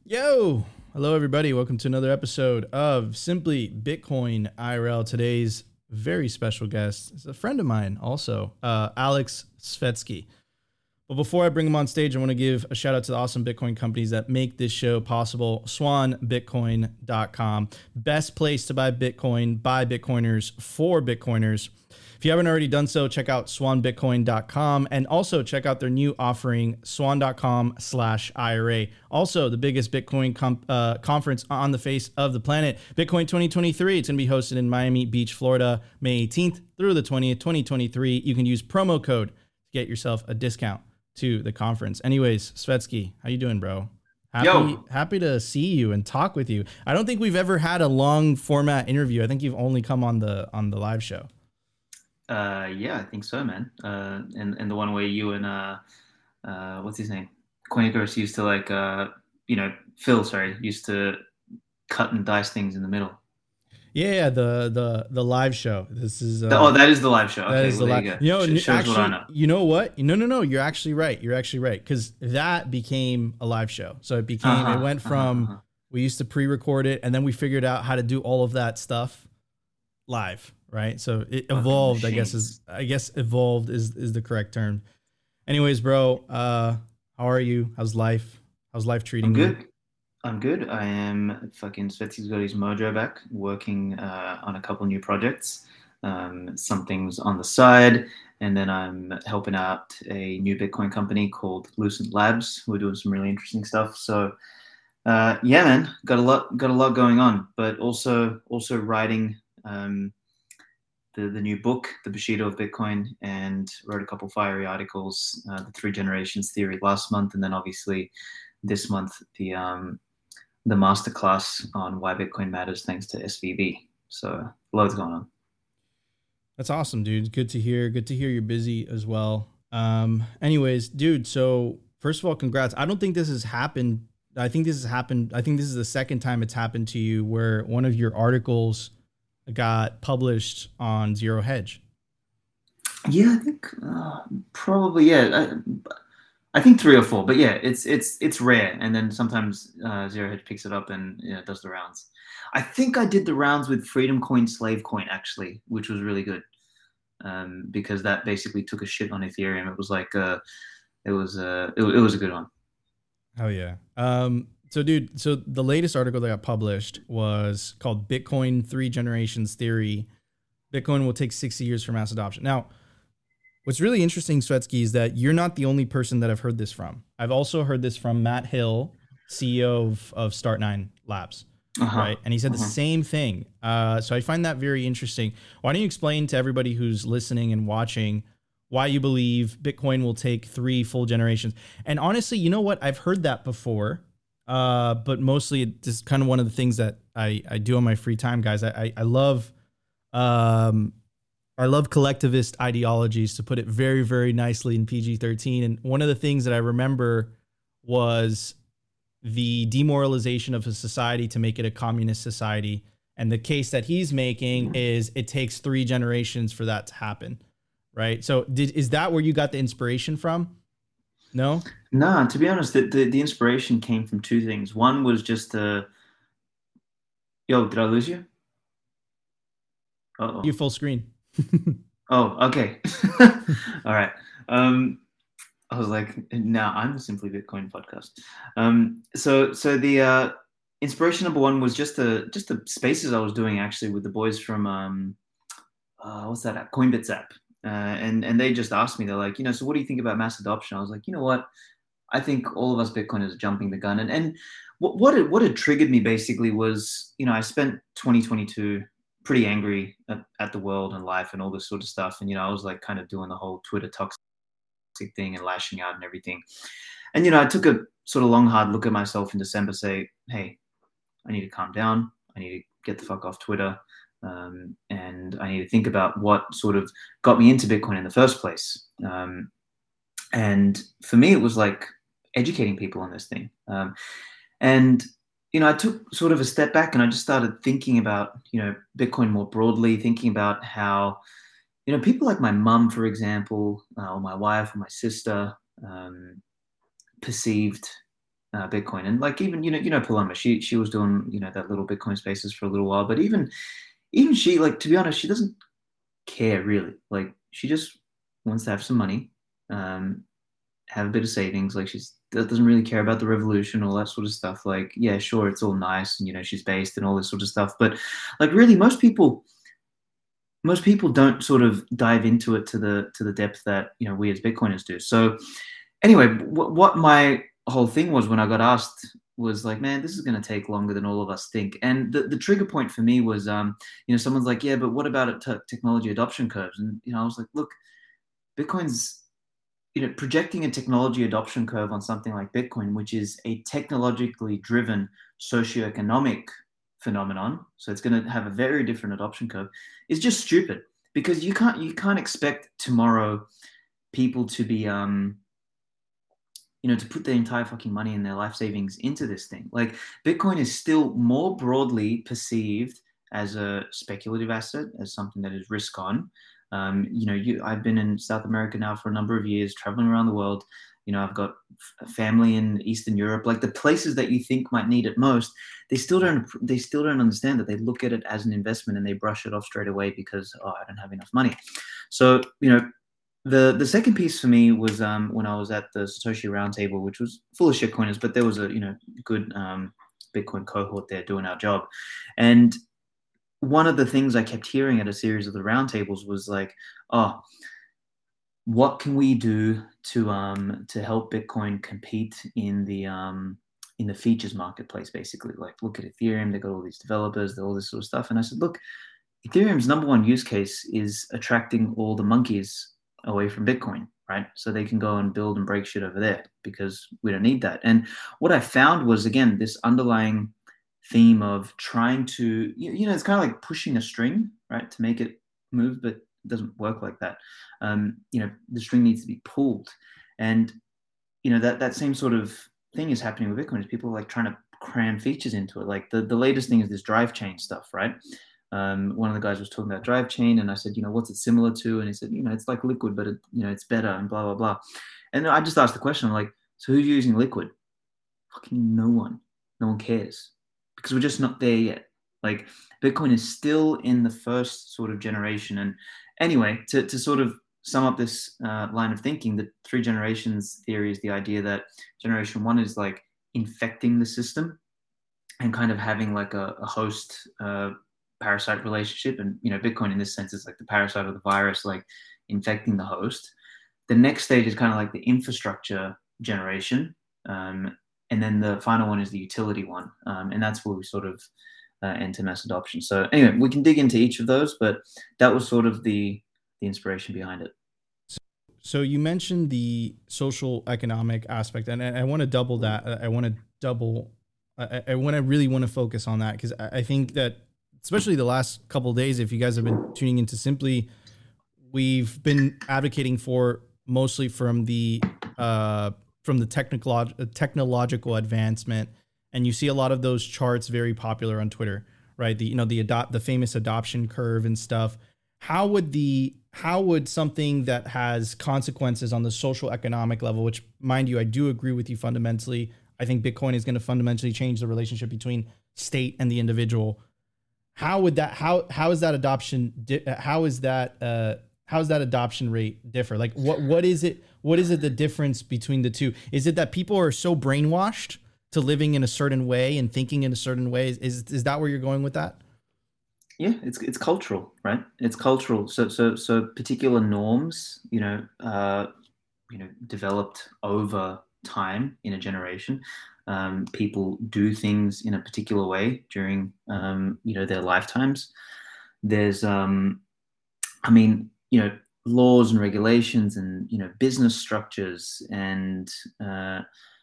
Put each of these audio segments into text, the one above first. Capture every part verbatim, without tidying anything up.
Yo, hello everybody. Welcome to another episode of Simply Bitcoin I R L. Today's very special guest is a friend of mine, also uh, Alex Svetski. But before I bring him on stage, I want to give a shout out to the awesome Bitcoin companies that make this show possible. swan bitcoin dot com, best place to buy Bitcoin by Bitcoiners for Bitcoiners. If you haven't already done so, check out swan bitcoin dot com and also check out their new offering, swan dot com slash I R A. Also, the biggest Bitcoin com- uh, conference on the face of the planet, Bitcoin twenty twenty-three. It's going to be hosted in Miami Beach, Florida, May eighteenth through the twentieth, twenty twenty-three. You can use promo code to get yourself a discount to the conference. Anyways, Svetski, how you doing, bro? Happy Yo, happy to see you and talk with you. I don't think we've ever had a long format interview. I think you've only come on the on the live show. uh, yeah, I think so, man. Uh, and and the one where you and uh, uh, what's his name, Quiniquerus used to like, uh, you know, Phil, sorry, used to cut and dice things in the middle. Yeah, yeah, the the the live show. This is The- uh oh, that is the live show. that Okay, is well the there live. you go. You know, Sh- n- shows what I actually, know. you know what? No, no, no. You're actually right. You're actually right because that became a live show. So it became. Uh-huh, It went uh-huh, from uh-huh. we used to pre-record it, and then we figured out how to do all of that stuff live, right? So it Fucking evolved. I guess is machines. I guess evolved is is the correct term. Anyways, bro, uh, how are you? How's life? How's life I'm treating you? good. I'm good. I am fucking Sveti's got his mojo back, working uh, on a couple new projects. Um, some things on the side, and then I'm helping out a new Bitcoin company called Lucent Labs. We're doing some really interesting stuff. So, uh, yeah, man, got a lot, got a lot going on. But also, also writing um, the the new book, The Bushido of Bitcoin, and wrote a couple fiery articles, uh, the Three Generations Theory last month, and then obviously this month the um, the masterclass on why Bitcoin matters thanks to S V B. So loads going on. That's awesome, dude. Good to hear. Good to hear you're busy as well. Um, anyways, dude, so first of all, congrats. I don't think this has happened. I think this has happened. I think this is the second time it's happened to you where one of your articles got published on Zero Hedge. Yeah, I think uh, probably yeah. I, I think three or four, but yeah, it's it's it's rare. And then sometimes uh, Zero Hedge picks it up and you know, does the rounds. I think I did the rounds with Freedom Coin, Slave Coin actually, which was really good um, because that basically took a shit on Ethereum. It was like uh, it was uh, it, it was a good one. Oh yeah. Um, so dude, so the latest article that got published was called Bitcoin Three Generations Theory. Bitcoin will take sixty years for mass adoption. Now, what's really interesting, Svetsky, is that you're not the only person that I've heard this from. I've also heard this from Matt Hill, C E O of, of Start Nine Labs, Uh huh. right? And he said Uh the huh. same thing. Uh, so I find that very interesting. Why don't you explain to everybody who's listening and watching why you believe Bitcoin will take three full generations? And honestly, you know what? I've heard that before, uh, but mostly it's just kind of one of the things that I, I do on my free time, guys. I, I, I love um, I love collectivist ideologies, to put it very, very nicely in P G thirteen. And one of the things that I remember was the demoralization of a society to make it a communist society. And the case that he's making is it takes three generations for that to happen. Right. So did, is that where you got the inspiration from? No, Nah, to be honest, the, the, the inspiration came from two things. One was just uh yo, did I lose you? you Uh-oh. full screen. Oh, okay. All right. Um, I was like, now I'm the Simply Bitcoin podcast. Um, so so the uh inspiration number one was just the just the spaces I was doing actually with the boys from um uh, what's that app? Coinbits app. Uh, and and they just asked me, they're like, you know, so what do you think about mass adoption? I was like, you know what? I think all of us Bitcoiners are jumping the gun. And and what what had, what had triggered me basically was, you know, I spent twenty twenty-two pretty angry at, at the world and life and all this sort of stuff. And you know, I was like kind of doing the whole Twitter toxic thing and lashing out and everything. And you know, I took a sort of long hard look at myself in December, say, hey, I need to calm down. I need to get the fuck off Twitter. Um, and I need to think about what sort of got me into Bitcoin in the first place. Um, and for me, it was like educating people on this thing. Um, and you know, I took sort of a step back and I just started thinking about you know Bitcoin more broadly, thinking about how you know people like my mum, for example, uh, or my wife or my sister um, perceived uh, Bitcoin. And like even you know you know Paloma, she she was doing you know that little Bitcoin spaces for a little while, but even even she, like, to be honest, she doesn't care really. Like she just wants to have some money, um, have a bit of savings. Like she's doesn't really care about the revolution, all that sort of stuff. Like yeah, sure, it's all nice, and you know she's based and all this sort of stuff, but like really most people most people don't sort of dive into it to the to the depth that you know we as Bitcoiners do. So anyway, w- what my whole thing was when I got asked was like, man, this is going to take longer than all of us think. And the, the trigger point for me was, um, you know, someone's like, yeah, but what about it t- technology adoption curves? And you know, I was like, look, Bitcoin's, you know, projecting a technology adoption curve on something like Bitcoin, which is a technologically driven socioeconomic phenomenon, so it's going to have a very different adoption curve, is just stupid because you can't you can't expect tomorrow people to be um you know to put their entire fucking money and their life savings into this thing. Like Bitcoin is still more broadly perceived as a speculative asset, as something that is risk on. Um, you know, you I've been in South America now for a number of years, traveling around the world. You know, I've got a family in Eastern Europe. Like the places that you think might need it most, they still don't. They still don't understand that. They look at it as an investment and they brush it off straight away because oh, I don't have enough money. So you know, the the second piece for me was um, when I was at the Satoshi Roundtable, which was full of shitcoiners, but there was a you know good um, Bitcoin cohort there doing our job, and one of the things I kept hearing at a series of the roundtables was like, oh, what can we do to um to help Bitcoin compete in the um in the features marketplace, basically? Like look at Ethereum, they got all these developers, all this sort of stuff. And I said, look, Ethereum's number one use case is attracting all the monkeys away from Bitcoin, right? So they can go and build and break shit over there because we don't need that. And what I found was again this underlying theme of trying to you, you know it's kind of like pushing a string, right, to make it move, but it doesn't work like that. Um, you know, the string needs to be pulled, and you know that that same sort of thing is happening with Bitcoin. Is people are like trying to cram features into it. Like the the latest thing is this drive chain stuff, right? Um, one of the guys was talking about drive chain, and I said, you know, what's it similar to? And he said, you know, it's like Liquid, but it, you know, it's better, and blah blah blah. And I just asked the question, I'm like, so who's using Liquid? Fucking no one. No one cares because we're just not there yet. Like Bitcoin is still in the first sort of generation. And anyway, to, to sort of sum up this uh, line of thinking, the three generations theory is the idea that generation one is like infecting the system and kind of having like a, a host uh, parasite relationship. And, you know, Bitcoin in this sense is like the parasite of the virus, like infecting the host. The next stage is kind of like the infrastructure generation. Um, and then the final one is the utility one. Um, and that's where we sort of uh, enter mass adoption. So anyway, we can dig into each of those, but that was sort of the, the inspiration behind it. So you mentioned the social economic aspect, and I, I want to double that. I want to double. I, I want to really want to focus on that because I, I think that, especially the last couple of days, if you guys have been tuning into Simply, we've been advocating for mostly from the uh, from the technical technological advancement, and you see a lot of those charts very popular on Twitter, right? The you know the adopt the famous adoption curve and stuff. How would the how would something that has consequences on the social economic level, which mind you, I do agree with you fundamentally. I think Bitcoin is going to fundamentally change the relationship between state and the individual. How would that, how, how is that adoption, how is that, uh, how is that adoption rate differ? Like what, what is it, what is it, the difference between the two? Is it that people are so brainwashed to living in a certain way and thinking in a certain way? Is, is that where you're going with that? Yeah, it's it's cultural, right? It's cultural. So so so particular norms, you know, uh, you know, developed over time in a generation. Um, people do things in a particular way during, um, you know, their lifetimes. There's, um, I mean, you know, laws and regulations and you know business structures and uh,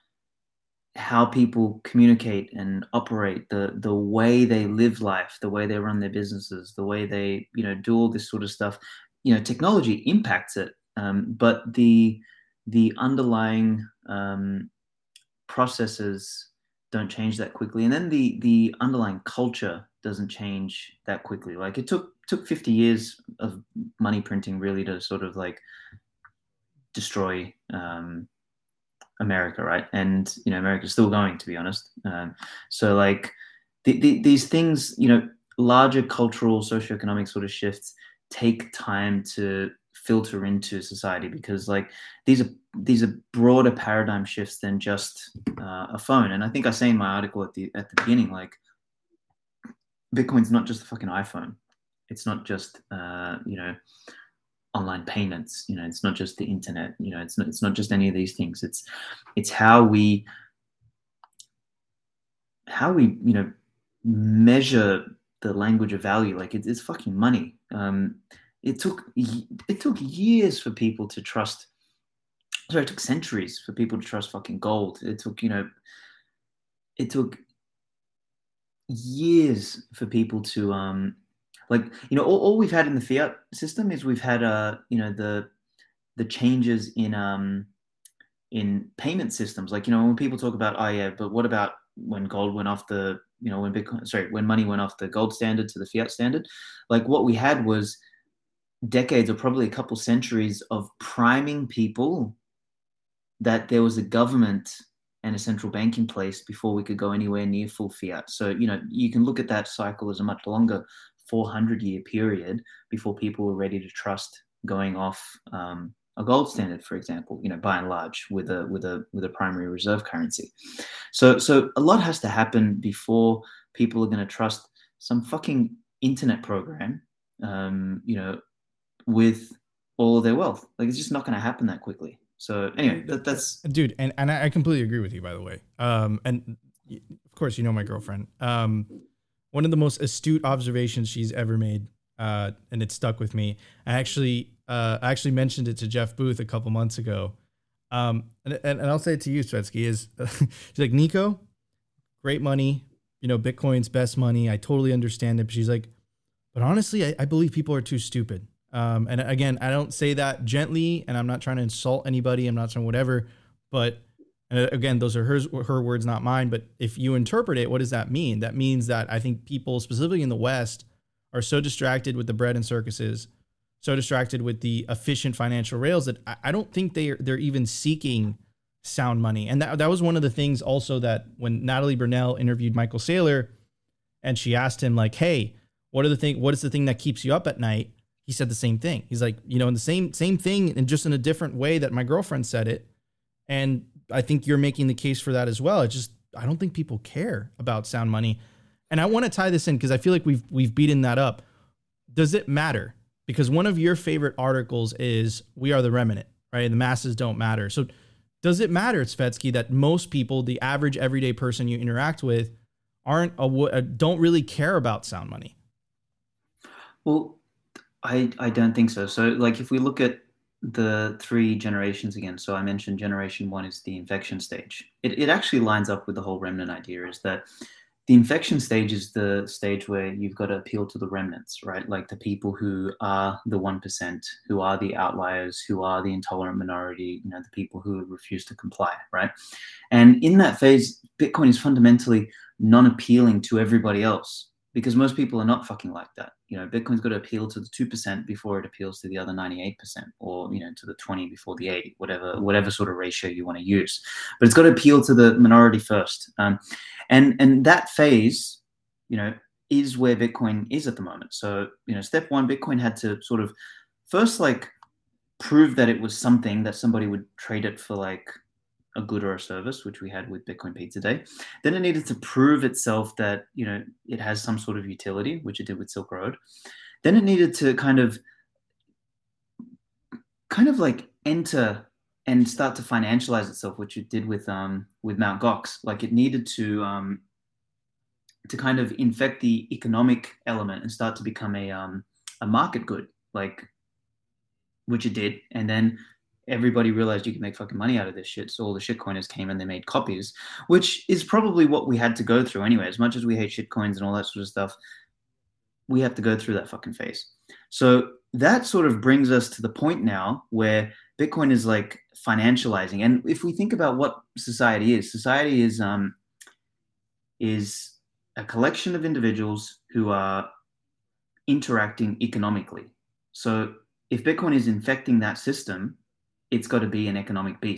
how people communicate and operate, the the way they live life, the way they run their businesses, the way they you know do all this sort of stuff. You know, technology impacts it, um, but the the underlying um, processes don't change that quickly, and then the the underlying culture doesn't change that quickly. Like it took took fifty years of money printing really to sort of like destroy um, America, right? And you know, America's still going, to be honest. Um, so like the, the, these things, you know, larger cultural, socioeconomic sort of shifts take time to filter into society because like these are these are broader paradigm shifts than just uh, a phone. And I think I say in my article at the at the beginning, like Bitcoin's not just a fucking iPhone. It's not just uh, you know online payments. You know, it's not just the internet. You know, it's not it's not just any of these things. It's it's how we how we you know measure the language of value. Like it, it's fucking money. Um, it took it took years for people to trust. Sorry, it took centuries for people to trust fucking gold. It took you know it took years for people to um like you know all, all we've had in the fiat system is we've had uh you know the the changes in um in payment systems. Like, you know, when people talk about, oh yeah, but what about when gold went off the, you know, when Bitcoin, sorry, when money went off the gold standard to the fiat standard? Like what we had was decades or probably a couple centuries of priming people that there was a government and a central bank in place before we could go anywhere near full fiat. So, you know, you can look at that cycle as a much longer four hundred year period before people were ready to trust going off um, a gold standard, for example, you know, by and large with a with a with a primary reserve currency. So so a lot has to happen before people are going to trust some fucking internet program, um, you know, with all of their wealth. Like it's just not going to happen that quickly. So anyway, that, that's dude, and, and I completely agree with you, by the way. Um, and of course, you know my girlfriend. Um, one of the most astute observations she's ever made, uh, and it stuck with me. I actually, uh, I actually mentioned it to Jeff Booth a couple months ago. Um, and, and, and I'll say it to you, Svetsky, is she's like, Nico, great money, you know, Bitcoin's best money. I totally understand it. But she's like, but honestly, I, I believe people are too stupid. Um, and again, I don't say that gently, and I'm not trying to insult anybody. I'm not trying whatever, but uh, again, those are hers, her words, not mine. But if you interpret it, what does that mean? That means that I think people, specifically in the West, are so distracted with the bread and circuses, so distracted with the efficient financial rails that I, I don't think they're they're even seeking sound money. And that that was one of the things also that when Natalie Burnell interviewed Michael Saylor, and she asked him like, "Hey, what are the thing? What is the thing that keeps you up at night?" He said the same thing. He's like, you know, in the same same thing, and just in a different way that my girlfriend said it. And I think you're making the case for that as well. It's just I don't think people care about sound money. And I want to tie this in because I feel like we've we've beaten that up. Does it matter? Because one of your favorite articles is "We Are the Remnant," right? The masses don't matter. So does it matter, Svetsky, that most people, the average everyday person you interact with, aren't a, don't really care about sound money? Well, I, I don't think so. So, like, if we look at the three generations again, so I mentioned generation one is the infection stage. It, it actually lines up with the whole remnant idea is that the infection stage is the stage where you've got to appeal to the remnants, right? Like the people who are the one percent, who are the outliers, who are the intolerant minority, you know, the people who refuse to comply, right? And in that phase, Bitcoin is fundamentally non-appealing to everybody else because most people are not fucking like that. You know, Bitcoin's got to appeal to the two percent before it appeals to the other ninety-eight percent, or, you know, to the twenty before the eighty, whatever, whatever sort of ratio you want to use. But it's got to appeal to the minority first. Um, and, and that phase, you know, is where Bitcoin is at the moment. So, you know, step one, Bitcoin had to sort of first, like, prove that it was something that somebody would trade it for, like, a good or a service, which we had with Bitcoin Pizza Day. Then it needed to prove itself that, you know, it has some sort of utility, which it did with Silk Road. Then it needed to kind of, kind of like enter and start to financialize itself, which it did with um with Mount Gox. Like it needed to um to kind of infect the economic element and start to become a um a market good, like which it did, and then everybody realized you could make fucking money out of this shit. So all the shitcoiners came and they made copies, which is probably what we had to go through anyway. As much as we hate shitcoins and all that sort of stuff, we have to go through that fucking phase. So that sort of brings us to the point now where Bitcoin is like financializing. And if we think about what society is, society is um is a collection of individuals who are interacting economically. So if Bitcoin is infecting that system, it's got to be an economic beast.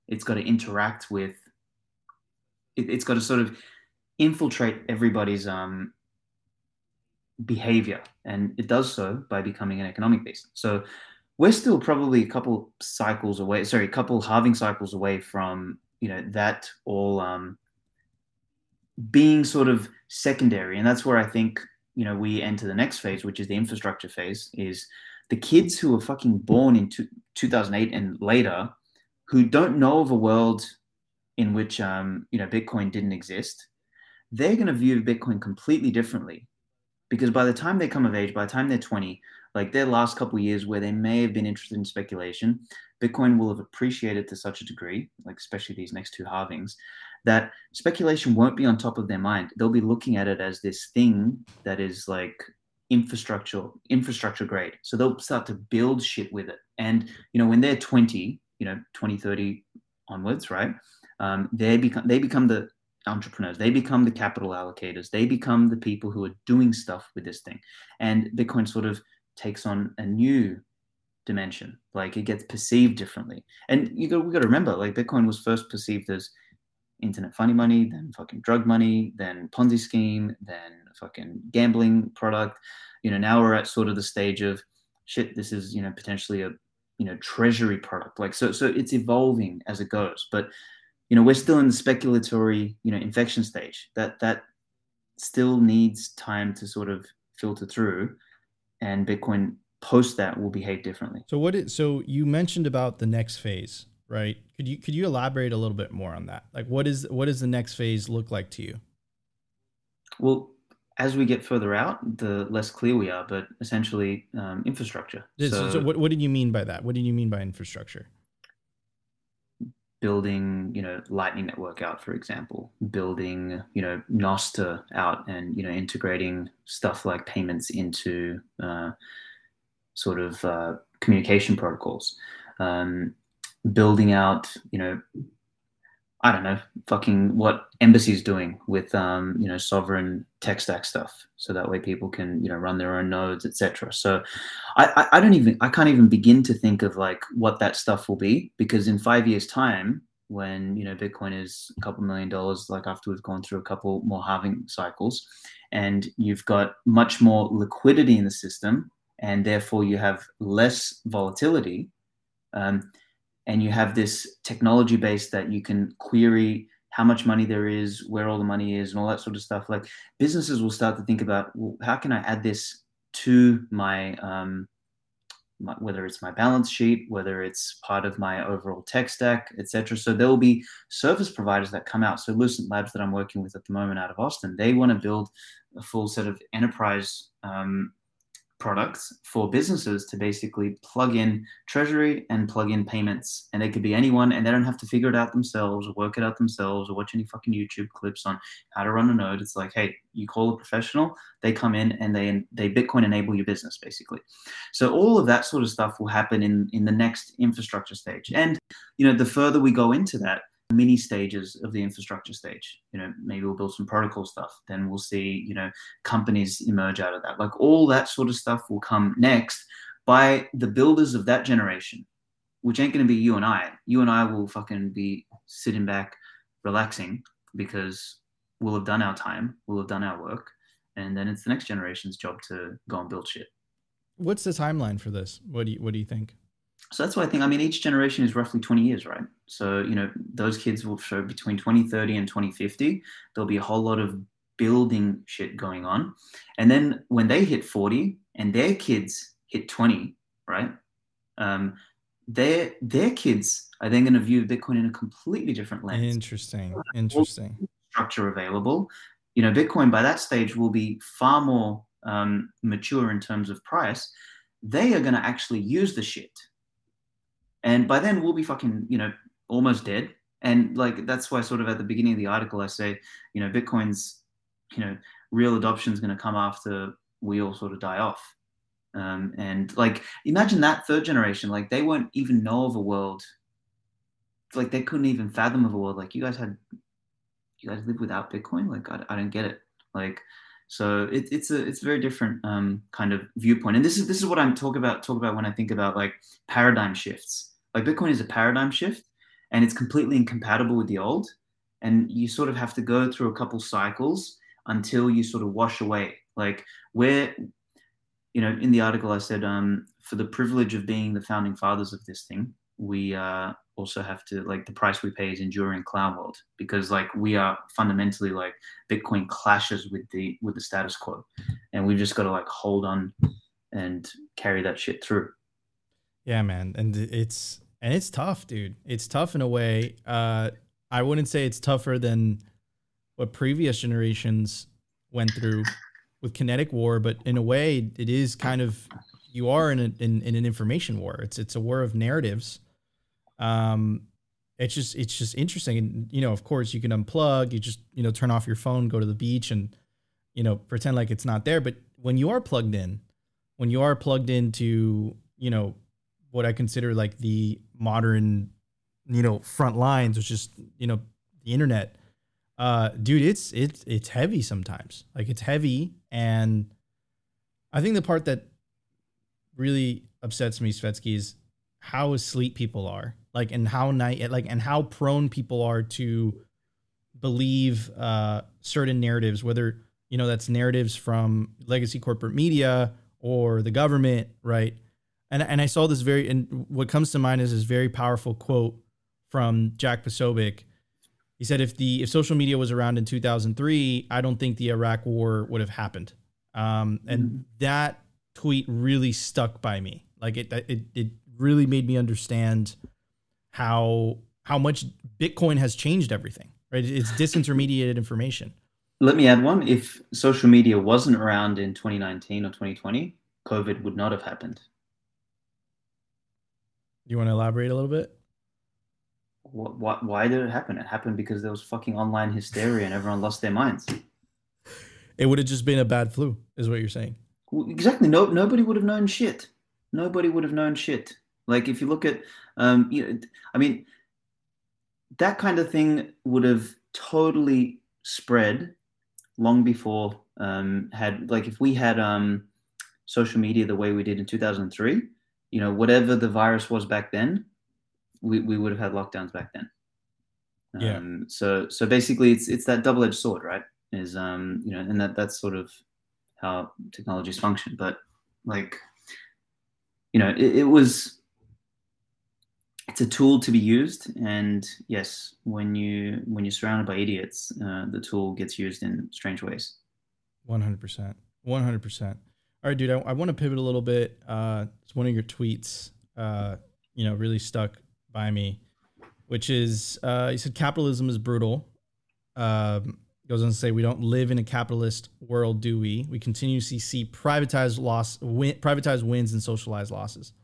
It's got to interact with, it, it's got to sort of infiltrate everybody's um, behavior. And it does so by becoming an economic beast. So we're still probably a couple cycles away, sorry, a couple halving cycles away from, you know, that all um, being sort of secondary. And that's where I think, you know, we enter the next phase, which is the infrastructure phase, is the kids who were fucking born in two, 2008 and later, who don't know of a world in which, um, you know, Bitcoin didn't exist. They're going to view Bitcoin completely differently, because by the time they come of age, by the time they're twenty, like their last couple of years where they may have been interested in speculation, Bitcoin will have appreciated to such a degree, like especially these next two halvings, that speculation won't be on top of their mind. They'll be looking at it as this thing that is like infrastructure, infrastructure grade. So they'll start to build shit with it. And, you know, when they're twenty, you know, twenty, thirty onwards, right? Um, they become, they become the entrepreneurs. They become the capital allocators. They become the people who are doing stuff with this thing. And Bitcoin sort of takes on a new dimension. Like it gets perceived differently. And you got, we got to remember, like Bitcoin was first perceived as internet funny money, then fucking drug money, then Ponzi scheme, then fucking gambling product. You know, now we're at sort of the stage of shit. This is, you know, potentially a, you know, treasury product. Like, so, so it's evolving as it goes, but you know, we're still in the speculatory, you know, infection stage. That, that still needs time to sort of filter through, and Bitcoin post that will behave differently. So what is, so you mentioned about the next phase, right? Could you, could you elaborate a little bit more on that? Like what is, what does the next phase look like to you? Well, as we get further out, the less clear we are, but essentially um, infrastructure. So, So, so what, what did you mean by that? What did you mean by infrastructure? building, you know, Lightning Network out, for example, building, you know, Nostr out, and, you know, integrating stuff like payments into uh, sort of uh, communication protocols, um, building out, you know, I don't know, fucking what Embassy's doing with, um, you know, sovereign tech stack stuff. So that way people can, you know, run their own nodes, et cetera. So I, I, I don't even, I can't even begin to think of like what that stuff will be, because in five years time, when, you know, Bitcoin is a couple million dollars, like after we've gone through a couple more halving cycles, and you've got much more liquidity in the system, and therefore you have less volatility, um, and you have this technology base that you can query how much money there is, where all the money is, and all that sort of stuff. Like businesses will start to think about, well, how can I add this to my, um, my, whether it's my balance sheet, whether it's part of my overall tech stack, et cetera. So there will be service providers that come out. So Lucent Labs that I'm working with at the moment out of Austin, they want to build a full set of enterprise um, products for businesses to basically plug in treasury and plug in payments. And they could be anyone, and they don't have to figure it out themselves or work it out themselves or watch any fucking YouTube clips on how to run a node. It's like, hey, you call a professional, they come in and they they Bitcoin enable your business, basically. So all of that sort of stuff will happen in in the next infrastructure stage. And, you know, the further we go into that, mini stages of the infrastructure stage, you know, maybe we'll build some protocol stuff, then we'll see, you know, companies emerge out of that. Like all that sort of stuff will come next by the builders of that generation, which ain't going to be you and I. You and I will fucking be sitting back relaxing, because we'll have done our time, we'll have done our work, and then it's the next generation's job to go and build shit. What's the timeline for this? What do you, what do you think? So that's why I think, I mean, each generation is roughly twenty years, right? So, you know, those kids will show between twenty thirty and twenty fifty, there'll be a whole lot of building shit going on. And then when they hit forty and their kids hit twenty, right? Um, their, their kids are then going to view Bitcoin in a completely different lens. Interesting. Interesting. Structure available. You know, Bitcoin by that stage will be far more um, mature in terms of price. They are going to actually use the shit. And by then we'll be fucking, you know, almost dead. And like, that's why sort of at the beginning of the article, I say, you know, Bitcoin's, you know, real adoption is going to come after we all sort of die off. Um, and like, imagine that third generation, like they won't even know of a world. Like they couldn't even fathom of a world. Like you guys had, you guys live without Bitcoin. Like, I, I don't get it. Like, so it, it's a it's a very different um, kind of viewpoint. And this is this is what I'm talking about talk about when I think about like paradigm shifts. Like Bitcoin is a paradigm shift, and it's completely incompatible with the old. And you sort of have to go through a couple cycles until you sort of wash away. Like where, you know, in the article I said, um, for the privilege of being the founding fathers of this thing, we uh, also have to, like, the price we pay is enduring cloud world, because like we are fundamentally, like, Bitcoin clashes with the with the status quo, and we've just got to like hold on and carry that shit through. Yeah, man, and it's and it's tough, dude. It's tough in a way. Uh, I wouldn't say it's tougher than what previous generations went through with kinetic war, but in a way, it is kind of, you are in, a, in in an information war. It's it's a war of narratives. Um, it's just it's just interesting, and you know, of course, you can unplug. You just you know turn off your phone, go to the beach, and you know pretend like it's not there. But when you are plugged in, when you are plugged into you know what I consider like the modern you know front lines, which is you know the internet. Uh, dude, it's it's it's heavy sometimes. Like it's heavy, and I think the part that really upsets me, Svetsky, is how asleep people are. Like, and how night, like, and how prone people are to believe uh, certain narratives, whether you know that's narratives from legacy corporate media or the government, right? And and I saw this very, and what comes to mind is this very powerful quote from Jack Posobiec. He said, if the if social media was around in two thousand three, I don't think the Iraq war would have happened. Um, and mm-hmm. that tweet really stuck by me. Like it, it, it really made me understand how how much Bitcoin has changed everything. Right? It's disintermediated information. Let me add one. If social media wasn't around in twenty nineteen or twenty twenty, COVID would not have happened. You want to elaborate a little bit? What, why did it happen? It happened because there was fucking online hysteria and everyone lost their minds. It would have just been a bad flu, is what you're saying. Well, exactly. No, nobody would have known shit. Nobody would have known shit. Like if you look at, um, you know, I mean, that kind of thing would have totally spread long before um, had like if we had um, social media the way we did in two thousand three. You know, whatever the virus was back then. We, we would have had lockdowns back then. Yeah. Um, so so basically, it's it's that double-edged sword, right? Is um you know, and that that's sort of how technologies function. But like, you know, it, it was it's a tool to be used, and yes, when you when you're surrounded by idiots, uh, the tool gets used in strange ways. One hundred percent. One hundred percent. All right, dude. I, I want to pivot a little bit. Uh, it's one of your tweets. Uh, you know, really stuck by me, which is uh, he said capitalism is brutal. Um, goes on to say we don't live in a capitalist world, do we? We continue to see, see privatized loss, win, privatized wins and socialized losses.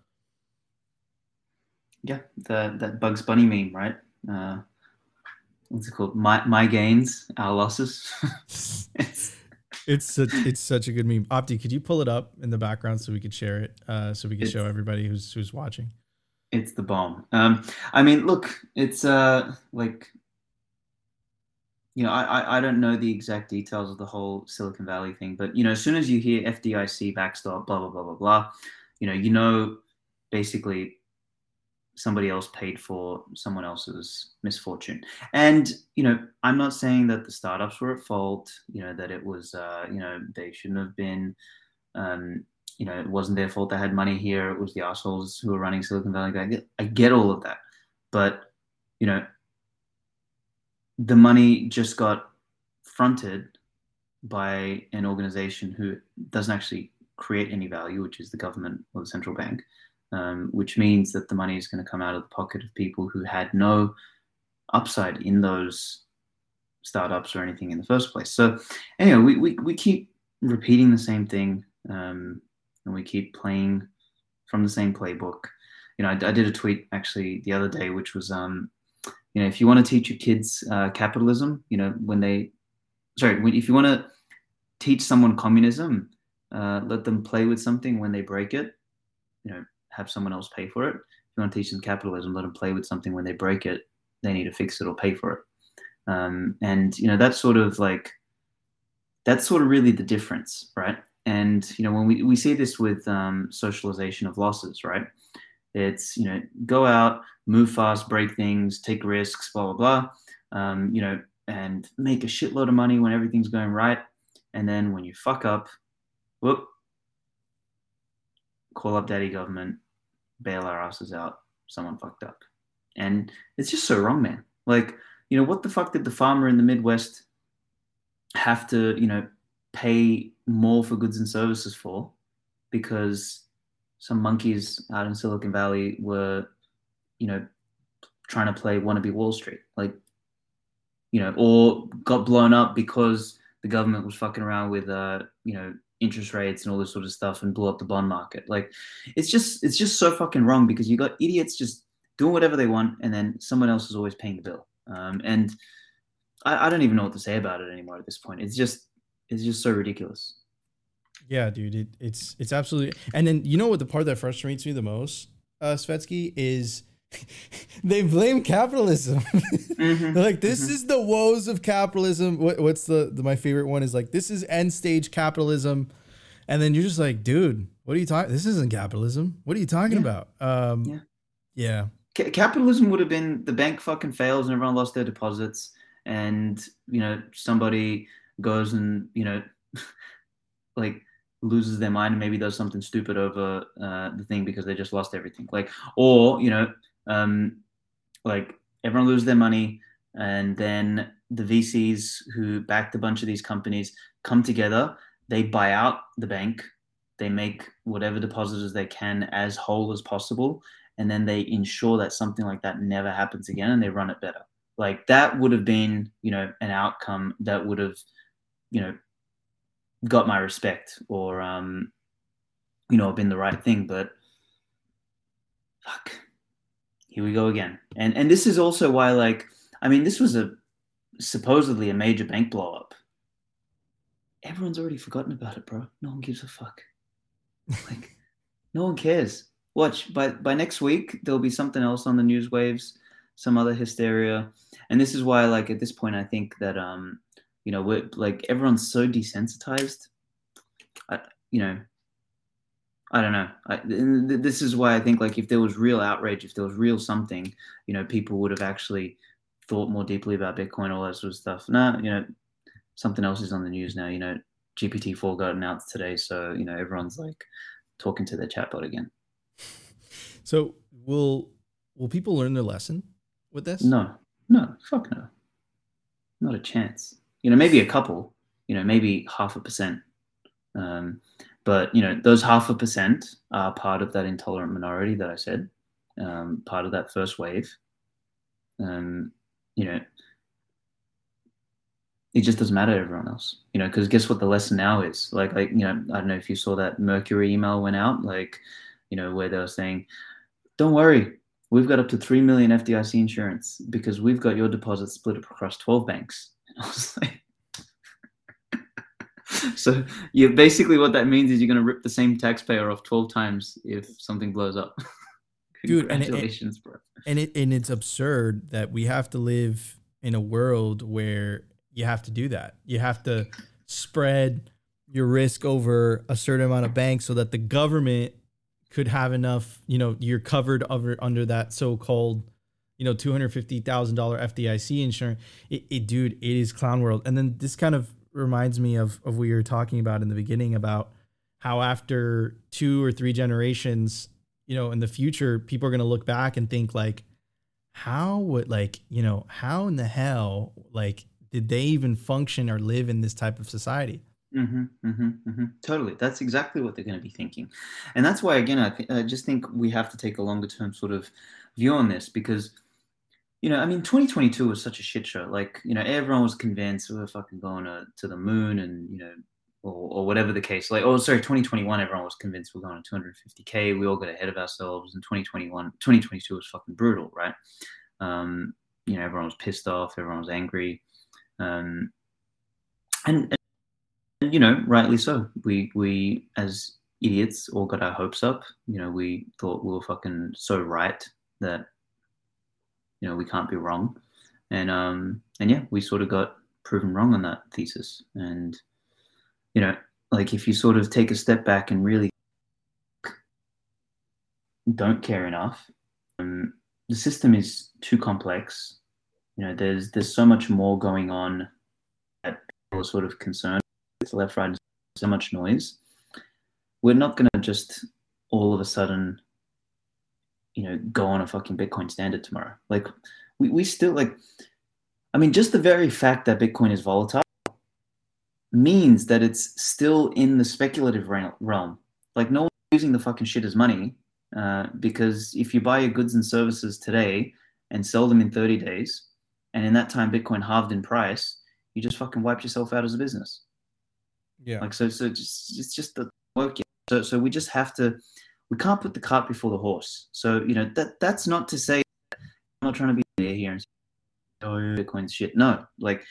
Yeah, the, that Bugs Bunny meme, right? Uh, what's it called? My my gains, our losses. it's it's such, it's such a good meme. Opti, could you pull it up in the background so we could share it, uh, so we could show everybody who's who's watching? It's the bomb. Um, I mean, look, it's uh, like, you know, I, I don't know the exact details of the whole Silicon Valley thing, but, you know, as soon as you hear F D I C backstop, blah, blah, blah, blah, blah, you know, you know, basically somebody else paid for someone else's misfortune. And, you know, I'm not saying that the startups were at fault, you know, that it was, uh, you know, they shouldn't have been, um, you know, it wasn't their fault they had money here. It was the assholes who were running Silicon Valley. I get, I get all of that. But, you know, the money just got fronted by an organization who doesn't actually create any value, which is the government or the central bank, um, which means that the money is going to come out of the pocket of people who had no upside in those startups or anything in the first place. So anyway, we, we, we keep repeating the same thing. Um, and we keep playing from the same playbook. You know, I, I did a tweet actually the other day, which was, um, you know, if you want to teach your kids uh, capitalism, you know, when they, sorry, if you want to teach someone communism, uh, let them play with something. When they break it, you know, have someone else pay for it. If you want to teach them capitalism, let them play with something. When they break it, they need to fix it or pay for it. Um, and, you know, that's sort of like, that's sort of really the difference, right? And, you know, when we, we see this with um, socialization of losses, right? It's, you know, go out, move fast, break things, take risks, blah, blah, blah, um, you know, and make a shitload of money when everything's going right. And then when you fuck up, whoop, call up daddy government, bail our asses out. Someone fucked up. And it's just so wrong, man. Like, you know, what the fuck did the farmer in the Midwest have to, you know, pay more for goods and services for? Because some monkeys out in Silicon Valley were, you know, trying to play wannabe Wall Street. Like, you know, or got blown up because the government was fucking around with, uh, you know, interest rates and all this sort of stuff and blew up the bond market. Like, it's just, it's just so fucking wrong because you got idiots just doing whatever they want and then someone else is always paying the bill. Um, and I, I don't even know what to say about it anymore at this point. It's just, it's just so ridiculous. Yeah, dude, it, it's it's absolutely. And then you know what the part that frustrates me the most, uh, Svetsky, is they blame capitalism. Mm-hmm. They're like, this Mm-hmm. is the woes of capitalism. What, what's the, the my favorite one is like, this is end stage capitalism, and then you're just like, dude, what are you talking? This isn't capitalism. What are you talking Yeah. about? Um, Yeah. yeah, C- capitalism would have been the bank fucking fails and everyone lost their deposits, and you know somebody goes and you know like loses their mind and maybe does something stupid over uh, the thing because they just lost everything. Like, or you know, um, like everyone loses their money, and then the V Cs who backed a bunch of these companies come together. They buy out the bank. They make whatever depositors they can as whole as possible, and then they ensure that something like that never happens again, and they run it better. Like that would have been, you know, an outcome that would have, you know, got my respect or um, you know, been the right thing. But fuck, here we go again. And and this is also why, like, I mean, this was a supposedly a major bank blow up. Everyone's already forgotten about it, bro. No one gives a fuck. Like, no one cares. Watch by by next week there'll be something else on the news waves, some other hysteria, and this is why, like, at this point, I think that um, you know, we're like everyone's so desensitized. I, you know, I don't know. I, this is why I think like if there was real outrage, if there was real something, you know, people would have actually thought more deeply about Bitcoin, all that sort of stuff. No, you know, something else is on the news now. You know, G P T four got announced today, so you know everyone's like talking to their chatbot again. So will will people learn their lesson with this? No, no, fuck no, not a chance. You know, maybe a couple. You know, maybe half a percent. Um, but you know, those half a percent are part of that intolerant minority that I said, um, part of that first wave. Um, you know, it just doesn't matter to everyone else. You know, because guess what the lesson now is? Like, like you know, I don't know if you saw that Mercury email went out, like, you know, where they were saying, "Don't worry, we've got up to three million F D I C insurance because we've got your deposit split up across twelve banks." And I was like. So you basically what that means is you're going to rip the same taxpayer off twelve times if something blows up. Dude, and it, Congratulations, bro. and it and it's absurd that we have to live in a world where you have to do that. You have to spread your risk over a certain amount of banks so that the government could have enough, you know, you're covered over under that so-called, you know, two hundred fifty thousand dollars F D I C insurance. It, it, dude, it is clown world. And then this kind of reminds me of, of what you were talking about in the beginning about how after two or three generations, you know, in the future, people are going to look back and think like, how would like, you know, how in the hell, like, did they even function or live in this type of society? Mm-hmm, mm-hmm, mm-hmm. Totally. That's exactly what they're going to be thinking. And that's why, again, I, th- I just think we have to take a longer term sort of view on this because, you know, I mean, twenty twenty-two was such a shit show. Like, you know, everyone was convinced we were fucking going to, to the moon and, you know, or, or whatever the case. Like, oh, sorry, twenty twenty-one, everyone was convinced we're going to two hundred fifty K. We all got ahead of ourselves. And twenty twenty-one, twenty twenty-two was fucking brutal, right? Um, you know, everyone was pissed off. Everyone was angry. Um, and, and, you know, rightly so. We, we, as idiots, all got our hopes up. You know, we thought we were fucking so right that, you know, we can't be wrong. And um and yeah, we sort of got proven wrong on that thesis. And you know, like if you sort of take a step back and really don't care enough. Um, the system is too complex. You know, there's there's so much more going on that people are sort of concerned with. Left, right, so much noise. We're not going to just all of a sudden, you know, go on a fucking Bitcoin standard tomorrow. Like, we, we still like, I mean, just the very fact that Bitcoin is volatile means that it's still in the speculative realm. Like, no one's using the fucking shit as money, uh, because if you buy your goods and services today and sell them in thirty days, and in that time Bitcoin halved in price, you just fucking wiped yourself out as a business. Yeah. Like, so, so just, it's just the work. So, so we just have to, we can't put the cart before the horse. So, you know, that that's not to say, I'm not trying to be here and say, oh, Bitcoin's shit. No, like,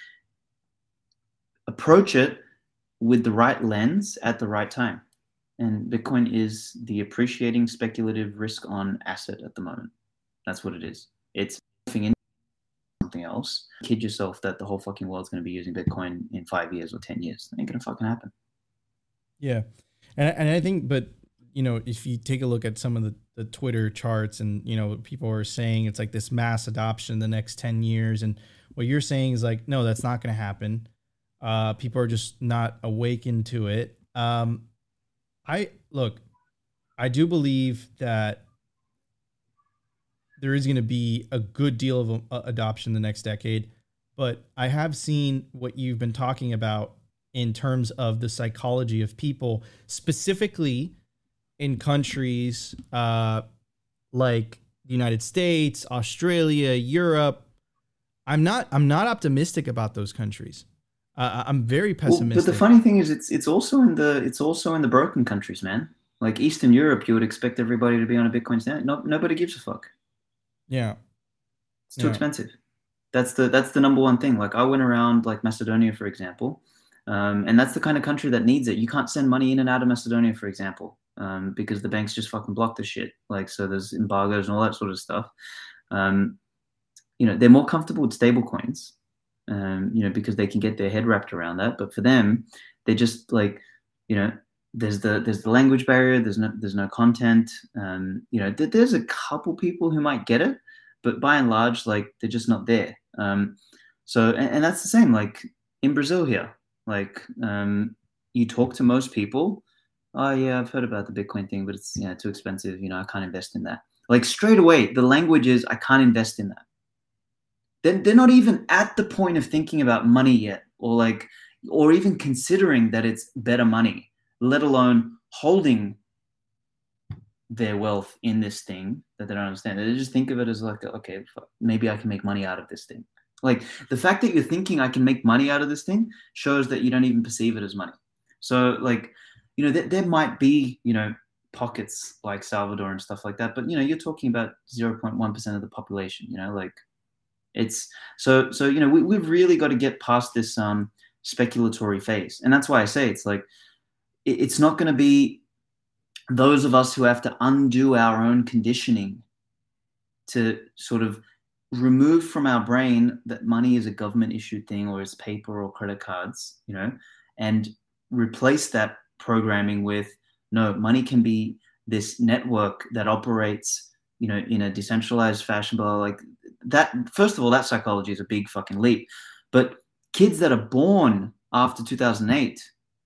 approach it with the right lens at the right time. And Bitcoin is the appreciating speculative risk on asset at the moment. That's what it is. It's morphing into something else. Kid yourself that the whole fucking world's going to be using Bitcoin in five years or ten years. It ain't going to fucking happen. Yeah. And, and I think, but, you know, if you take a look at some of the, the Twitter charts and, you know, people are saying it's like this mass adoption in the next ten years. And what you're saying is like, no, that's not going to happen. Uh, people are just not awakened to it. Um, I look, I do believe that there is going to be a good deal of uh, adoption the next decade, but I have seen what you've been talking about in terms of the psychology of people, specifically in countries uh, like the United States, Australia, Europe. I'm not, I'm not optimistic about those countries. Uh, I'm very pessimistic. Well, but the funny thing is, it's it's also in the it's also in the broken countries, man. Like Eastern Europe, you would expect everybody to be on a Bitcoin standard. No, nobody gives a fuck. Yeah, it's too yeah. expensive. That's the that's the number one thing. Like, I went around like Macedonia, for example, um, and that's the kind of country that needs it. You can't send money in and out of Macedonia, for example, um, because the banks just fucking block the shit. Like, so there's embargoes and all that sort of stuff. Um, you know, they're more comfortable with stable coins. Um, you know, because they can get their head wrapped around that. But for them, they're just like, you know, there's the there's the language barrier. There's no there's no content. Um, you know, th- there's a couple people who might get it, but by and large, like, they're just not there. Um, so, and, and that's the same. Like in Brazil here, like um, you talk to most people. Oh yeah, I've heard about the Bitcoin thing, but it's, you know, too expensive. You know, I can't invest in that. Like, straight away, the language is, I can't invest in that. They're, they're not even at the point of thinking about money yet, or like, or even considering that it's better money, let alone holding their wealth in this thing that they don't understand. They just think of it as like, okay, maybe I can make money out of this thing. Like, the fact that you're thinking I can make money out of this thing shows that you don't even perceive it as money. So, like, you know, there, there might be, you know, pockets like Salvador and stuff like that, but, you know, you're talking about zero point one percent of the population, you know, like, it's so, so, you know, we, we've really got to get past this um, speculatory phase. And that's why I say it's like, it, it's not going to be those of us who have to undo our own conditioning to sort of remove from our brain that money is a government issued thing, or is paper or credit cards, you know, and replace that programming with, no, money can be this network that operates, you know, in a decentralized fashion, blah, blah, like that. First of all, that psychology is a big fucking leap. But kids that are born after two thousand eight,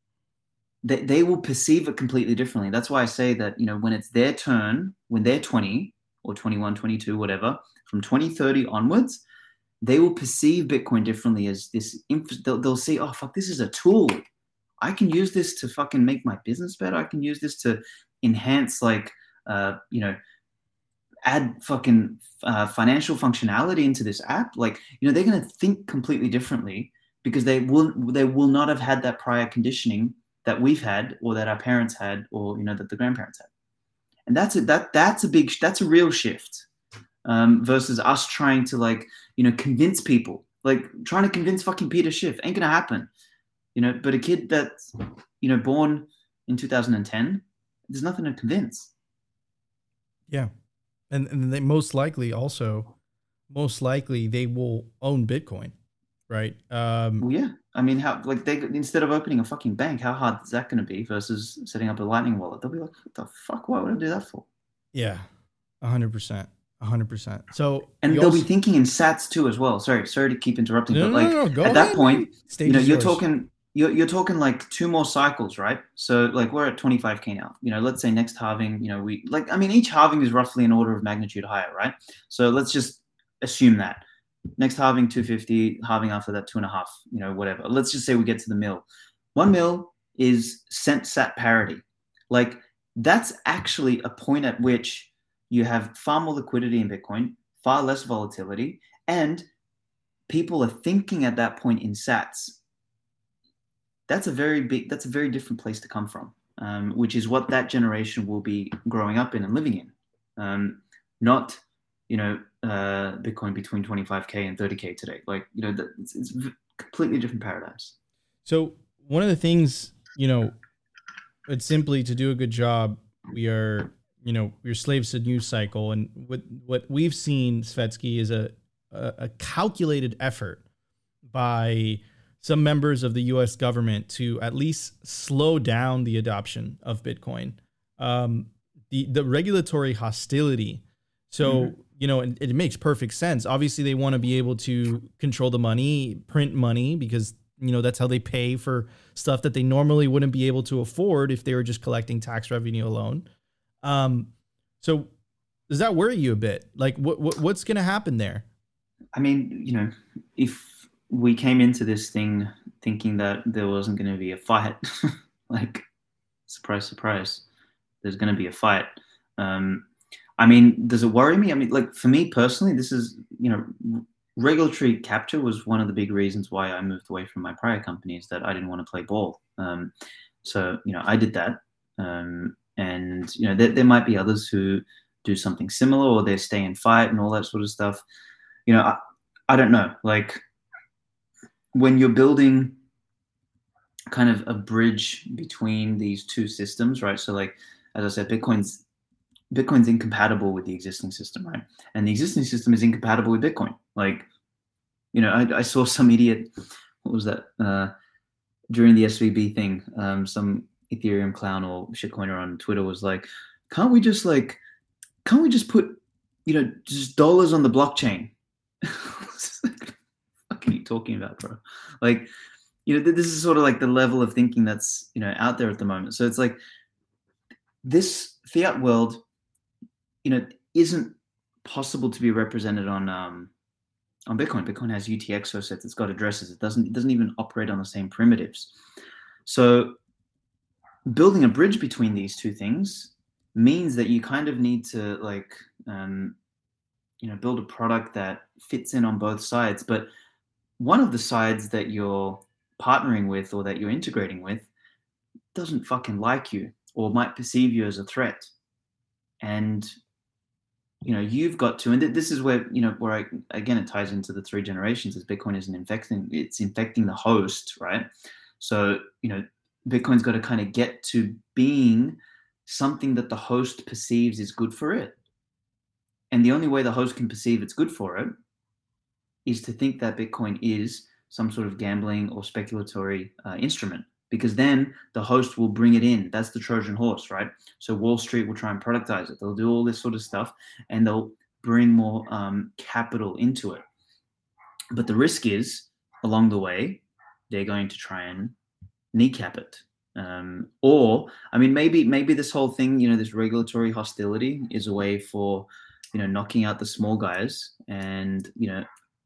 they, they will perceive it completely differently. That's why I say that, you know, when it's their turn, when they're twenty or twenty-one, twenty-two, whatever, from twenty thirty onwards, they will perceive Bitcoin differently as this. They'll, they'll see, oh, fuck, this is a tool. I can use this to fucking make my business better. I can use this to enhance, like, uh, you know, add fucking uh, financial functionality into this app. Like, you know, they're going to think completely differently because they will they will not have had that prior conditioning that we've had, or that our parents had, or, you know, that the grandparents had. And that's a, that that's a big that's a real shift, um, versus us trying to, like, you know, convince people, like trying to convince fucking Peter Schiff ain't gonna happen, you know. But a kid that's, you know, born in two thousand ten, there's nothing to convince. Yeah. And, and they most likely also, most likely they will own Bitcoin, right? Um, well, yeah. I mean, how, like, they, instead of opening a fucking bank, how hard is that going to be versus setting up a Lightning wallet? They'll be like, what the fuck? Why would I do that for? Yeah. A hundred percent. A hundred percent. So And they'll also, be thinking in sats too as well. Sorry, sorry to keep interrupting, no, but no, like no, no, go at ahead, that point, man. Stage you know, is you're yours. talking you're you're talking like two more cycles, right? So like we're at twenty-five K now. You know, let's say next halving, you know, we like I mean each halving is roughly an order of magnitude higher, right? So let's just assume that. Next halving two fifty, halving after that two and a half, you know, whatever. Let's just say we get to the mill. One mil is cent sat parity. Like that's actually a point at which you have far more liquidity in Bitcoin, far less volatility, and people are thinking at that point in sats. That's a very big, that's a very different place to come from, um, which is what that generation will be growing up in and living in. Um, not, you know, uh, Bitcoin between twenty-five K and thirty K today. Like, you know, it's, it's completely different paradigms. So one of the things, you know, it's simply to do a good job. We are, you know, we're slaves to news cycle. And what, what we've seen, Svetski, is a, a, a calculated effort by some members of the U S government to at least slow down the adoption of Bitcoin. Um, the, the regulatory hostility. So, mm-hmm. you know, it, it makes perfect sense. Obviously, they want to be able to control the money, print money, because, you know, that's how they pay for stuff that they normally wouldn't be able to afford if they were just collecting tax revenue alone. Um, so does that worry you a bit? Like what, what what's going to happen there? I mean, you know, if we came into this thing thinking that there wasn't going to be a fight, like surprise, surprise, there's going to be a fight. Um, I mean, does it worry me? I mean, like for me personally, this is, you know, regulatory capture was one of the big reasons why I moved away from my prior companies, that I didn't want to play ball. Um, so, you know, I did that. Um, and, you know, there, there might be others who do something similar, or they stay and fight and all that sort of stuff. You know, I, I don't know. Like when you're building kind of a bridge between these two systems, right? So like, as I said, Bitcoin's Bitcoin's incompatible with the existing system, right? And the existing system is incompatible with Bitcoin. Like, you know, I, I saw some idiot, what was that? Uh, during the S V B thing, um, some Ethereum clown or shitcoiner on Twitter was like, can't we just like, can't we just put, you know, just dollars on the blockchain? What are you talking about, bro? Like, you know, this is sort of like the level of thinking that's, you know, out there at the moment. So it's like this fiat world, you know, isn't possible to be represented on um, on Bitcoin. Bitcoin has U T X O sets, it's got addresses. It doesn't it doesn't even operate on the same primitives. So building a bridge between these two things means that you kind of need to like um, you know, build a product that fits in on both sides. But one of the sides that you're partnering with or that you're integrating with doesn't fucking like you or might perceive you as a threat. And you know, you've got to, and this is where, you know, where I, again, it ties into the three generations as Bitcoin isn't infecting, it's infecting the host, right? So, you know, Bitcoin's got to kind of get to being something that the host perceives is good for it. And the only way the host can perceive it's good for it is to think that Bitcoin is some sort of gambling or speculatory uh, instrument, because then the host will bring it in. That's the Trojan horse, right? So Wall Street will try and productize it. They'll do all this sort of stuff and they'll bring more um, capital into it. But the risk is along the way, they're going to try and kneecap it. Um, or, I mean, maybe, maybe this whole thing, you know, this regulatory hostility is a way for, you know, knocking out the small guys and, you know,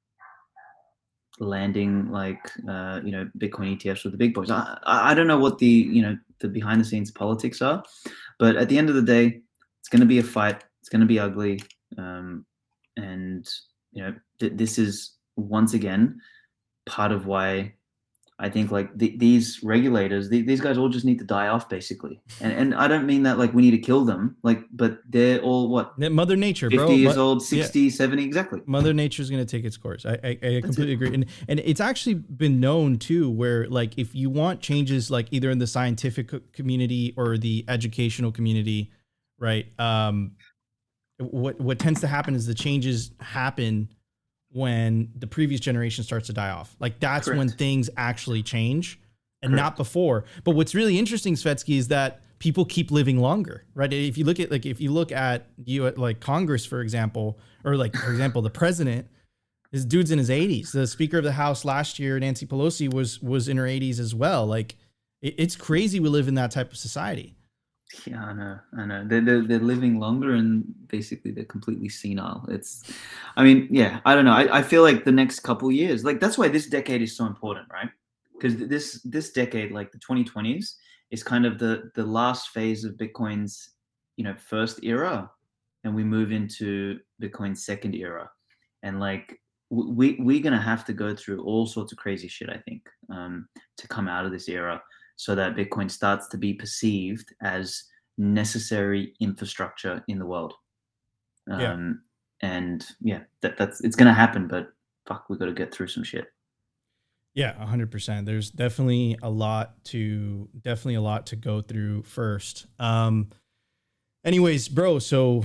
landing like uh, you know, Bitcoin E T Fs with the big boys. I, I don't know what the, you know, the behind the scenes politics are, but at the end of the day, it's going to be a fight. It's going to be ugly, um, and you know, th- this is once again part of why I think like th- these regulators, th- these guys all just need to die off basically. And and I don't mean that like we need to kill them, like, but they're all what? Mother Nature, fifty bro. years Mo- old, sixty, yeah. seventy, exactly. Mother Nature's going to take its course. I, I, I completely agree. And and it's actually been known too, where like if you want changes like either in the scientific community or the educational community, right? Um, what what tends to happen is the changes happen when the previous generation starts to die off. Like that's Correct. When things actually change and Correct. Not before. But what's really interesting, Svetski, is that people keep living longer, right? If you look at like if you look at you like Congress, for example, or like for example, the president, this dude's in his eighties. The Speaker of the House last year, Nancy Pelosi, was was in her eighties as well. Like it, it's crazy we live in that type of society. Yeah, I know, I know. They're, they're they're living longer and basically they're completely senile. It's, I mean, yeah, I don't know. I, I feel like the next couple years, like that's why this decade is so important, right? Because this this decade, like the twenty twenties, is kind of the the last phase of Bitcoin's, you know, first era, and we move into Bitcoin's second era, and like we we're gonna have to go through all sorts of crazy shit, I think, um, to come out of this era, so that Bitcoin starts to be perceived as necessary infrastructure in the world. Um, yeah. And yeah, that, that's it's gonna happen, but fuck, we got to get through some shit. Yeah, a hundred percent. There's definitely a lot to definitely a lot to go through first. Um, anyways, bro. So,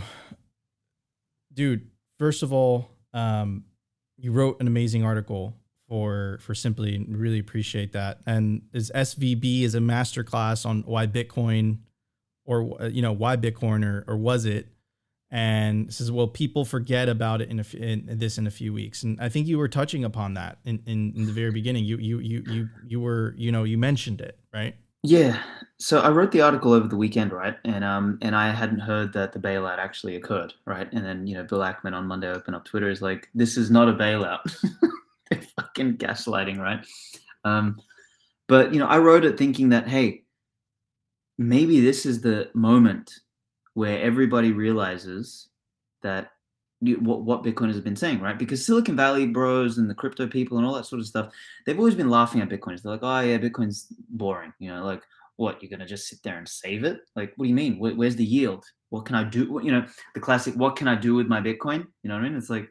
dude, first of all, um, you wrote an amazing article for for Simply, and really appreciate that. And is S V B is a masterclass on why Bitcoin, or you know why Bitcoin, or or was it? And it says, well, people forget about it in, a, in this in a few weeks. And I think you were touching upon that in, in, in the very beginning. You, you, you, you, you were, you know, you mentioned it, right? Yeah. So I wrote the article over the weekend, right? And, um, and I hadn't heard that the bailout actually occurred, right? And then, you know, Bill Ackman on Monday opened up Twitter is like, this is not a bailout. They're fucking gaslighting, right? Um, but, you know, I wrote it thinking that, hey, maybe this is the moment where everybody realizes that you, what, what Bitcoin has been saying, right? Because Silicon Valley bros and the crypto people and all that sort of stuff, they've always been laughing at Bitcoin. They're like, oh yeah, Bitcoin's boring. You know, like what, you're going to just sit there and save it? Like, what do you mean? Where, where's the yield? What can I do? You know, the classic, what can I do with my Bitcoin? You know what I mean? It's like,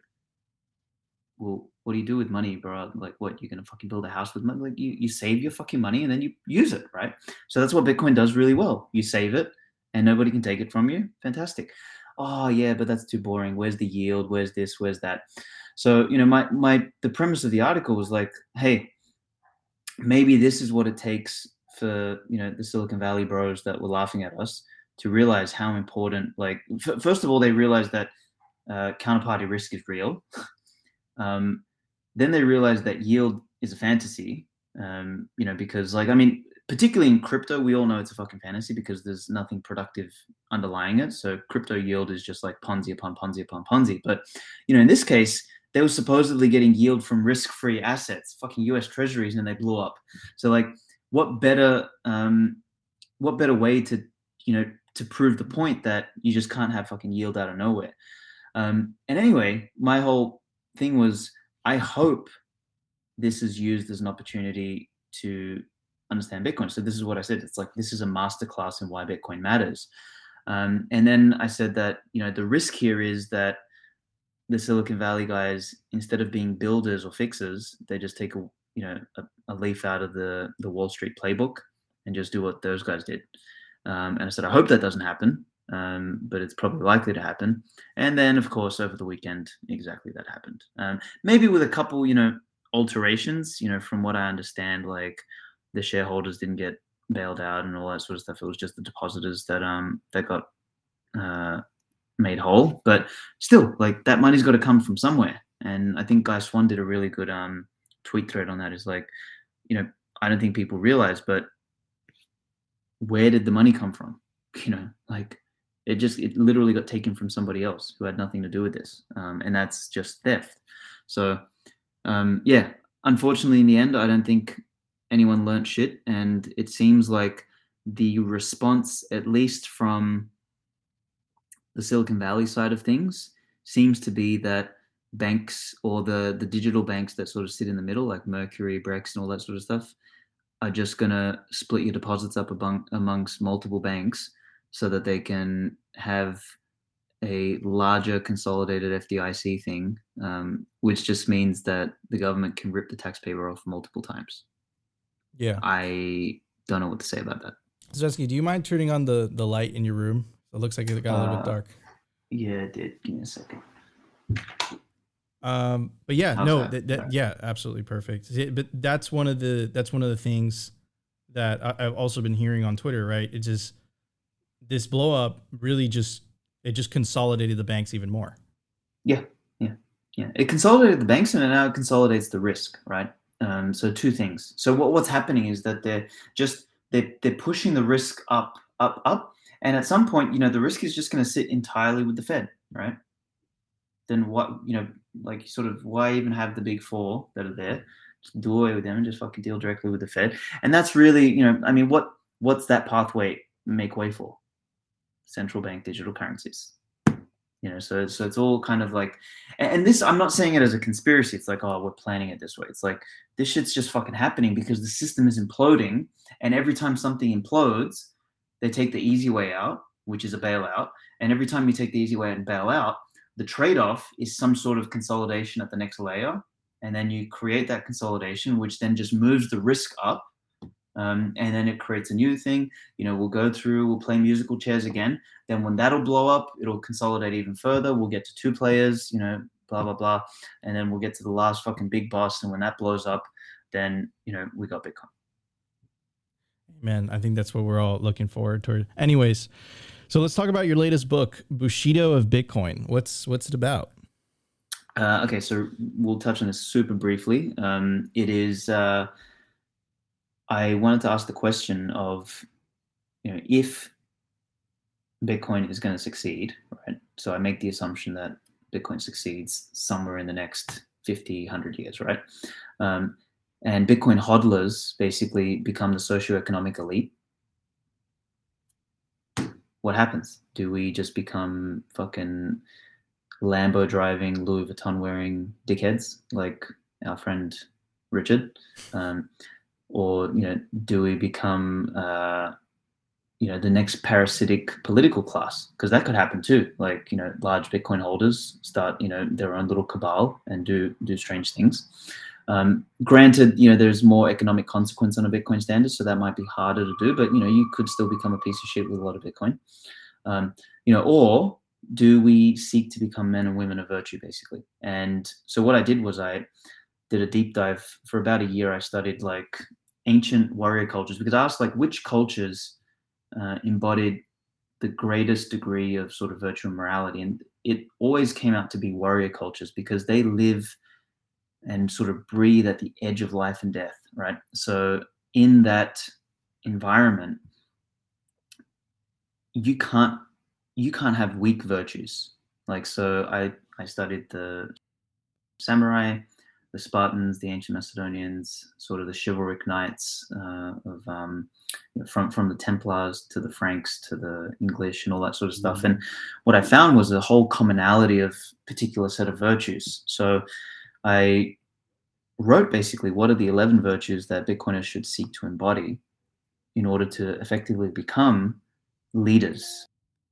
well, what do you do with money, bro? Like, what, you're going to fucking build a house with money? Like, you, you save your fucking money and then you use it, right? So that's what Bitcoin does really well. You save it and nobody can take it from you. Fantastic. Oh yeah, but that's too boring. Where's the yield? Where's this? Where's that? So, you know, my my the premise of the article was like, hey, maybe this is what it takes for, you know, the Silicon Valley bros that were laughing at us to realize how important, like, f- first of all, they realized that uh, counterparty risk is real. um, then they realized that yield is a fantasy, um, you know, because like, I mean, particularly in crypto, we all know it's a fucking fantasy because there's nothing productive underlying it. So crypto yield is just like Ponzi upon Ponzi upon Ponzi. But, you know, in this case, they were supposedly getting yield from risk-free assets, fucking U S treasuries, and they blew up. So like, what better, um, what better way to, you know, to prove the point that you just can't have fucking yield out of nowhere? Um, and anyway, my whole thing was, I hope this is used as an opportunity to understand Bitcoin. So this is what I said. It's like, this is a masterclass in why Bitcoin matters. Um, and then I said that, you know, the risk here is that the Silicon Valley guys, instead of being builders or fixers, they just take a, you know, a, a leaf out of the, the Wall Street playbook and just do what those guys did. Um, and I said, I hope that doesn't happen, um, but it's probably likely to happen. And then, of course, over the weekend, exactly that happened. Um, maybe with a couple, you know, alterations, you know, from what I understand, like, the shareholders didn't get bailed out and all that sort of stuff. It was just the depositors that um that got uh, made whole. But still, like, that money's got to come from somewhere. And I think Guy Swan did a really good um tweet thread on that. Is like, you know, I don't think people realize, but where did the money come from? You know, like, it just it literally got taken from somebody else who had nothing to do with this, um, and that's just theft. So um, yeah, unfortunately, in the end, I don't think anyone learned shit, and it seems like the response, at least from the Silicon Valley side of things, seems to be that banks, or the the digital banks that sort of sit in the middle, like Mercury, Brex, and all that sort of stuff, are just gonna split your deposits up among, amongst multiple banks so that they can have a larger consolidated F D I C thing, um, which just means that the government can rip the taxpayer off multiple times. Yeah. I don't know what to say about that. Zesky, do you mind turning on the, the light in your room? It looks like it got a little uh, bit dark. Yeah, it did. Give me a second. Um, but yeah, How's no, that? that, that, yeah, absolutely perfect. But that's one of the, that's one of the things that I, I've also been hearing on Twitter, right? It's just, this blow up really just, it just consolidated the banks even more. Yeah, yeah, yeah. It consolidated the banks, and it now consolidates the risk, right? Um, so two things. So what, what's happening is that they're just they they're pushing the risk up, up, up, and at some point, you know, the risk is just going to sit entirely with the Fed, right? Then what, you know, like sort of why even have the big four that are there? Just do away with them and just fucking deal directly with the Fed. And that's really, you know, I mean, what what's that pathway make way for? Central bank digital currencies. You know, so so it's all kind of like, and, and this, I'm not saying it as a conspiracy. It's like, oh, we're planning it this way. It's like this shit's just fucking happening because the system is imploding, and every time something implodes, they take the easy way out, which is a bailout. And every time you take the easy way and bail out, the trade-off is some sort of consolidation at the next layer, and then you create that consolidation, which then just moves the risk up. Um, and then it creates a new thing. You know, we'll go through, we'll play musical chairs again. Then when that'll blow up, it'll consolidate even further. We'll get to two players, you know, blah, blah, blah. And then we'll get to the last fucking big boss. And when that blows up, then, you know, we got Bitcoin. Man, I think that's what we're all looking forward toward. Anyways, so let's talk about your latest book, Bushido of Bitcoin. What's, what's it about? Uh, okay, so we'll touch on this super briefly. Um, it is... Uh, I wanted to ask the question of, you know, if Bitcoin is going to succeed, right? So I make the assumption that Bitcoin succeeds somewhere in the next fifty, one hundred years, right? Um, and Bitcoin hodlers basically become the socioeconomic elite. What happens? Do we just become fucking Lambo driving, Louis Vuitton wearing dickheads like our friend Richard? Um, Or, you know, do we become, uh, you know, the next parasitic political class? Because that could happen too. Like, you know, large Bitcoin holders start, you know, their own little cabal and do do strange things. Um, granted, you know, there's more economic consequence on a Bitcoin standard, so that might be harder to do. But, you know, you could still become a piece of shit with a lot of Bitcoin. Um, you know, or do we seek to become men and women of virtue, basically? And so what I did was I did a deep dive. For about a year. I studied like ancient warrior cultures, because I asked like which cultures uh, embodied the greatest degree of sort of virtue and morality, and it always came out to be warrior cultures because they live and sort of breathe at the edge of life and death, right? So in that environment, you can't you can't have weak virtues. Like, so I I studied the samurai, the Spartans, the ancient Macedonians, sort of the chivalric knights uh, of um, you know, from from the Templars to the Franks to the English and all that sort of stuff. And what I found was a whole commonality of particular set of virtues. So I wrote basically what are the eleven virtues that Bitcoiners should seek to embody in order to effectively become leaders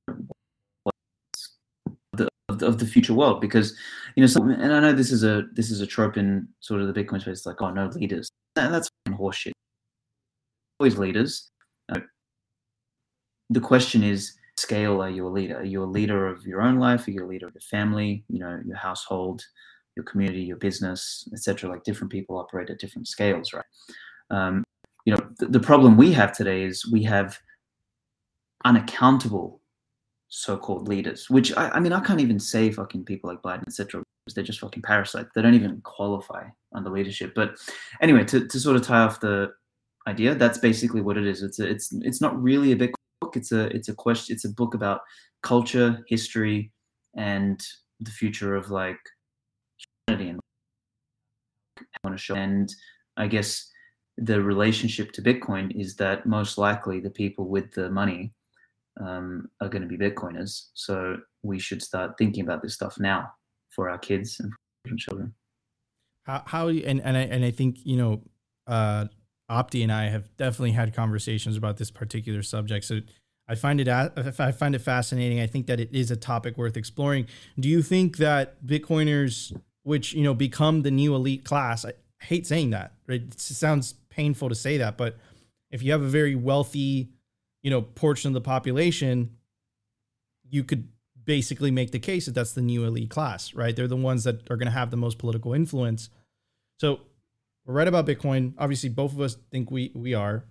The, of, the, of the future world. Because, you know, some, and I know this is a this is a trope in sort of the Bitcoin space, like, oh, no leaders, and that's horseshit. Always leaders. Uh, the question is, scale, are you a leader? Are you a leader of your own life? Are you a leader of your family? You know, your household, your community, your business, et cetera. Like, different people operate at different scales, right? Um, you know, the, the problem we have today is we have unaccountable so-called leaders, which I, I mean, I can't even say fucking people like Biden, et cetera, because they're just fucking parasites. They don't even qualify under leadership. But anyway, to, to sort of tie off the idea, that's basically what it is. It's a, it's it's not really a big book. It's a it's a question. It's a book about culture, history, and the future of like humanity, and I want to show. And I guess the relationship to Bitcoin is that most likely the people with the money um, are going to be Bitcoiners. So we should start thinking about this stuff now for our kids and for children. How, how and, and I, and I think, you know, uh, Opti and I have definitely had conversations about this particular subject. So I find it, I find it fascinating. I think that it is a topic worth exploring. Do you think that Bitcoiners, which, you know, become the new elite class, I hate saying that, right? It sounds painful to say that, but if you have a very wealthy, you know, portion of the population, you could basically make the case that that's the new elite class, right? They're the ones that are going to have the most political influence. So we're right about Bitcoin. Obviously, both of us think we we are.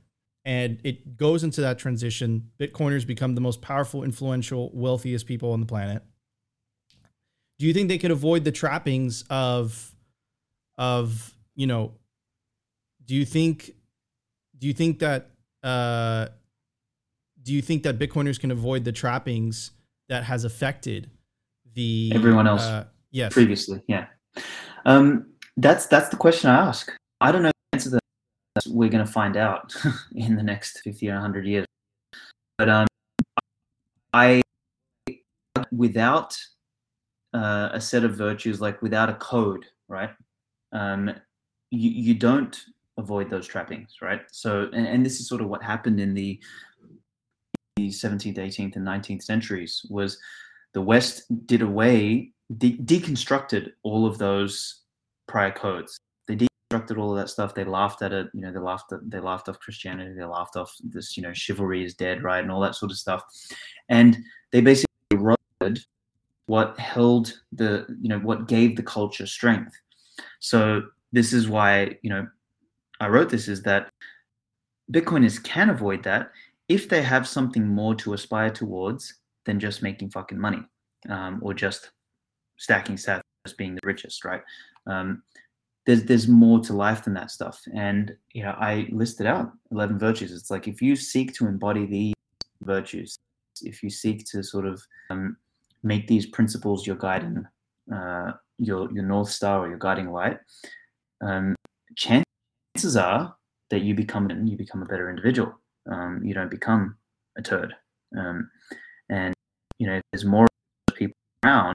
and it goes into that transition. Bitcoiners become the most powerful, influential, wealthiest people on the planet. Do you think they could avoid the trappings of, of, you know, do you think, do you think that, uh, do you think that Bitcoiners can avoid the trappings that has affected the everyone else uh, yes. previously? Yeah. Um, that's, that's the question I ask. I don't know the answer to that. We're going to find out in the next fifty or one hundred years. But um, I, without uh, a set of virtues, like without a code, right? Um, you, you don't avoid those trappings, right? So, and, and this is sort of what happened in the, the seventeenth, eighteenth, and nineteenth centuries was the West did away, de- deconstructed all of those prior codes. They deconstructed all of that stuff. They laughed at it. You know, they laughed at, they laughed off Christianity. They laughed off this, you know, chivalry is dead, right? And all that sort of stuff. And they basically eroded what held the, you know, what gave the culture strength. So this is why, you know, I wrote this, is that Bitcoiners can avoid that if they have something more to aspire towards than just making fucking money, um, or just stacking sats, just being the richest, right? Um, there's there's more to life than that stuff. And, you know, I listed out eleven virtues. It's like, if you seek to embody these virtues, if you seek to sort of um, make these principles your guiding, uh, your your North Star or your guiding light, um, chances are that you become you become a better individual. Um, you don't become a turd. Um, and, you know, if there's more people around,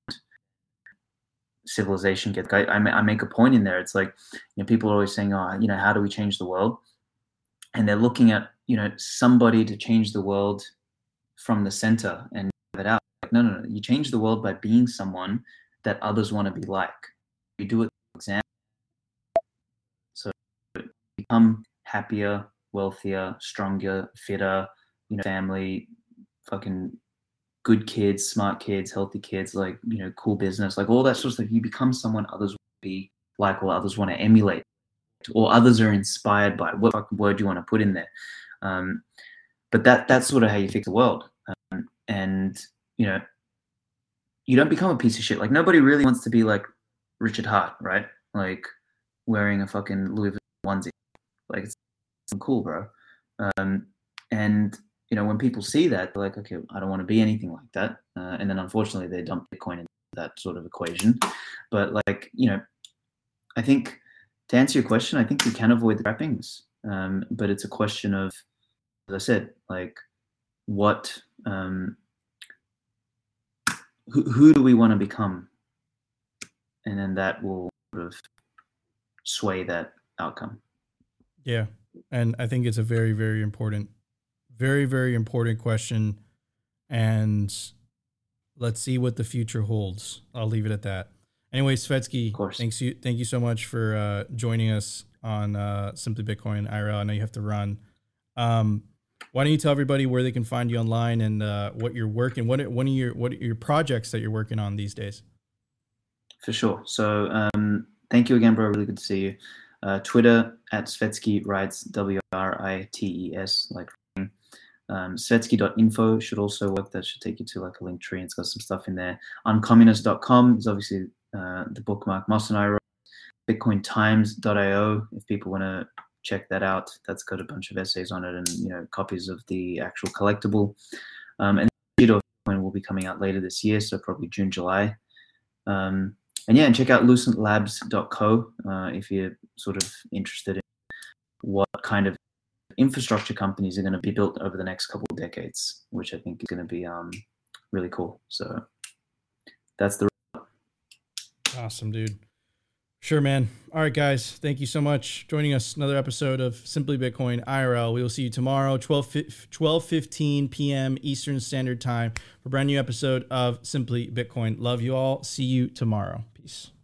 civilization gets. I, I make a point in there. It's like, you know, people are always saying, oh, you know, how do we change the world? And they're looking at, you know, somebody to change the world from the center and give it out. Like, no, no, no. You change the world by being someone that others want to be like. You do it for example. So become happier, wealthier, stronger, fitter, you know, family, fucking good kids, smart kids, healthy kids, like, you know, cool business, like all that sort of stuff. You become someone others want to be like, or others want to emulate, or others are inspired by. What fucking word do you want to put in there? Um, but that that's sort of how you fix the world. Um, and, you know, you don't become a piece of shit. Like, nobody really wants to be like Richard Hart, right? Like wearing a fucking Louis Vuitton onesie. Like, it's, it's cool, bro. Um, and, you know, when people see that, they're like, okay, I don't want to be anything like that. Uh, and then unfortunately they dump Bitcoin into that sort of equation. But, like, you know, I think to answer your question, I think we can avoid the trappings. Um, but it's a question of, as I said, like, what, um, who, who do we want to become? And then that will sort of sway that outcome. Yeah. And I think it's a very, very important, very, very important question. And let's see what the future holds. I'll leave it at that. Anyway, Svetski, thanks you, thank you so much for uh, joining us on uh, Simply Bitcoin I R L. I know you have to run. Um, why don't you tell everybody where they can find you online and uh, what you're working, what one of your what are your projects that you're working on these days? For sure. So um, thank you again, bro. Really good to see you. Uh, Twitter at Svetsky writes W R I T E S, like um, Svetsky dot info should also work. That should take you to like a link tree. It's got some stuff in there. Uncommunist dot com is obviously uh, the bookmark Moss and I wrote. Bitcoin Times dot I O if people want to check that out. That's got a bunch of essays on it and, you know, copies of the actual collectible. Um, and Bitcoin will be coming out later this year, so probably June, July. Um, and yeah, and check out lucent labs dot co uh, if you're sort of interested in what kind of infrastructure companies are going to be built over the next couple of decades, which I think is going to be um, really cool. So that's the awesome, dude. Sure, man. All right, guys. Thank you so much for joining us. Another episode of Simply Bitcoin I R L. We will see you tomorrow, twelve fifteen p.m. Eastern Standard Time for a brand new episode of Simply Bitcoin. Love you all. See you tomorrow. Peace.